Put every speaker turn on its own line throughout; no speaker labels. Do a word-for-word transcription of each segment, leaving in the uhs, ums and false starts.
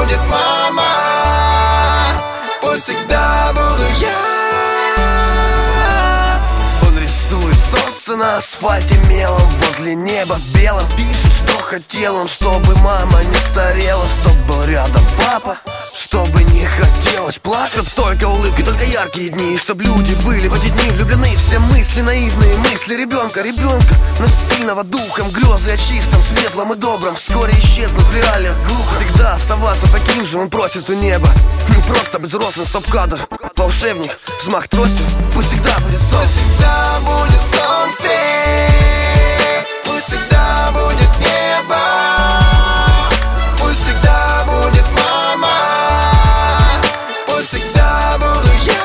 будет мама, пусть всегда буду я.
Он рисует солнце на асфальте мелом, возле неба в белом. Пишет, что хотел он, чтобы мама не старела, чтоб был рядом папа, чтобы не хотелось плакать. Только улыбки, только яркие дни, чтоб люди были в эти дни влюблены. Все мысли наивные, мысли ребенка, ребенка, но сильного духом. Грезы о чистом, светлом и добром вскоре исчезнут в реалиях глухо. Всегда оставаться таким же он просит у неба. Не просто быть взрослым, стоп-кадр. Волшебник, взмах тростью, пусть всегда будет солнце.
Пусть всегда будет солнце, пусть всегда будет небо, пусть всегда будет мама, пусть всегда буду я.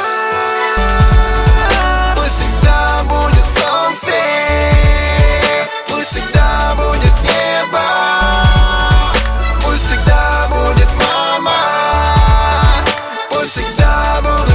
Пусть всегда будет солнце, пусть всегда будет небо, пусть всегда будет мама, пусть всегда буду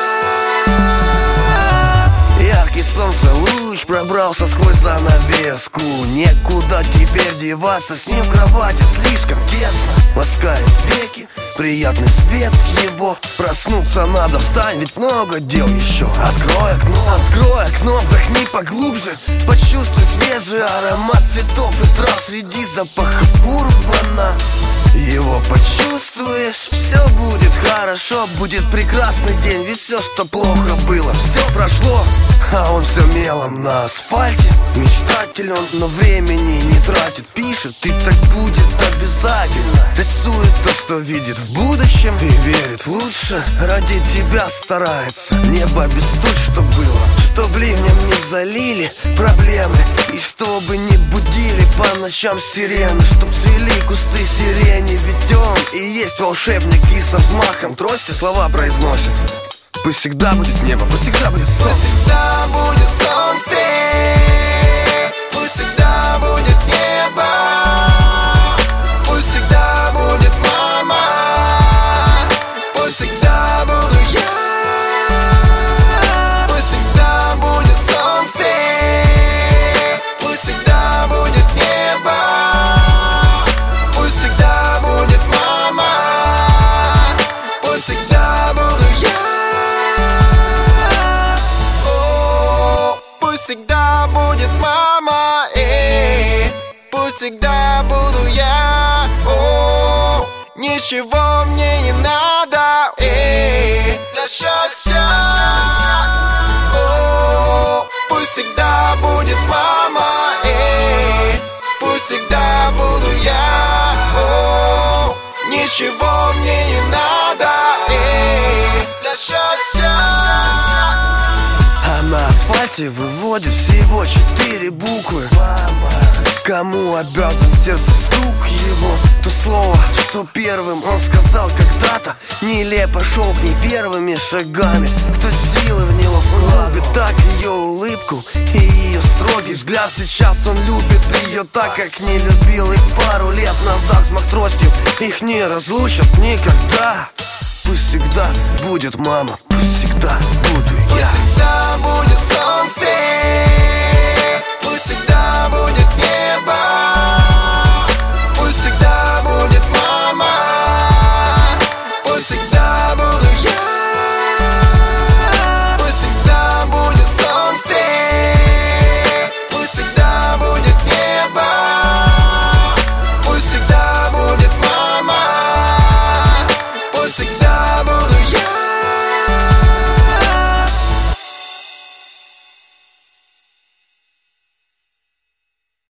я.
Яркий солнце луч пробрался сквозь занавеску. Некуда теперь деваться, с ним в кровати слишком тесно. Ласкает веки, приятный свет его. Проснуться надо, встань, ведь много дел еще. Открой окно, открой окно, вдохни поглубже. Почувствуй свежий аромат цветов и трав среди запахов урбана. Его почувствуешь, все будет хорошо. Будет прекрасный день, ведь все, что плохо было, все прошло. А он все мелом на асфальте. Мечтатель он, но времени не тратит. Пишет, и так будет обязательно. Рисует то, что видит в будущем, и верит в лучшее. Ради тебя старается. Небо без туч, что было, чтоб ливнем не залили проблемы, и чтобы не будили по ночам сирены, чтоб цвели кусты сирени. Ведь он и есть волшебник, и со взмахом трости слова произносит. Пусть всегда будет небо, пусть всегда будет солнце.
Пусть всегда будет солнце, пусть всегда будет небо, пусть всегда будет мама, пусть всегда буду я. Пусть всегда будет солнце, пусть всегда будет небо, пусть всегда будет мама, пусть всегда буду я. Пусть всегда будет мама, э, пусть всегда буду я. О, ничего мне не надо, э, для счастья. О, пусть всегда будет мама, э, пусть всегда буду я. О, ничего мне не надо, э, для счастья.
А на асфальте выводит всего четыре буквы. Мама. Кому обязан сердце стук его? То слово, что первым он сказал когда-то, нелепо шел к ней первыми шагами. Кто силы в него вкладывает, так ее улыбку и ее строгий взгляд. Сейчас он любит ее так, как не любил и пару лет назад. Взмах тростью их не разлучат никогда. Пусть всегда будет мама, пусть всегда буду я.
Пусть всегда будет солнце, пусть всегда